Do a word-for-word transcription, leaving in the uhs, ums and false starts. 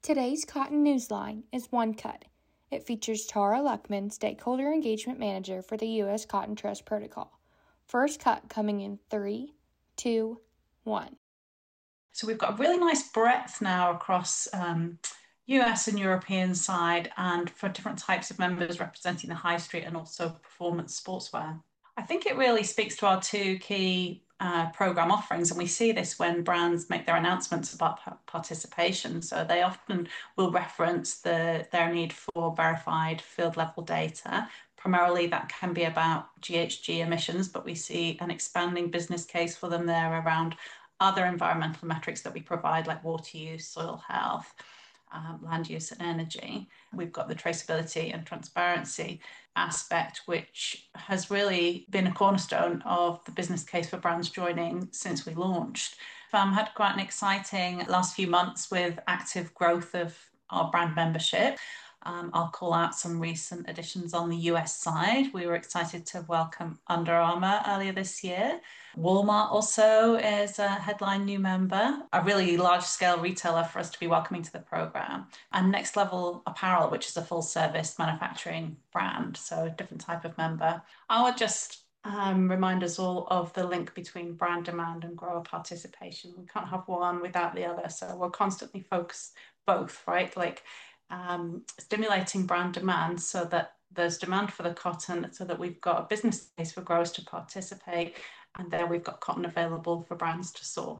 Today's Cotton Newsline is One Cut. It features Tara Luckman, Stakeholder Engagement Manager for the U S Cotton Trust Protocol. First cut coming in three, two, one. So we've got a really nice breadth now across um, U S and European side, and for different types of members representing the high street and also performance sportswear. I think it really speaks to our two key uh, program offerings, and we see this when brands make their announcements about pa- participation. So they often will reference the their need for verified field level data. Primarily, that can be about G H G emissions, but we see an expanding business case for them there around other environmental metrics that we provide, like water use, soil health, um, land use, and energy. We've got the traceability and transparency aspect, which has really been a cornerstone of the business case for brands joining since we launched. Um, had quite an exciting last few months with active growth of our brand membership. Um, I'll call out some recent additions on the U S side. We were excited to welcome Under Armour earlier this year. Walmart also is a headline new member, a really large scale retailer for us to be welcoming to the program. And Next Level Apparel, which is a full service manufacturing brand, so a different type of member. I would just um, remind us all of the link between brand demand and grower participation. We can't have one without the other. So we're constantly focused both, right? Like um, stimulating brand demand so that there's demand for the cotton, so that we've got a business case for growers to participate, and there we've got cotton available for brands to source.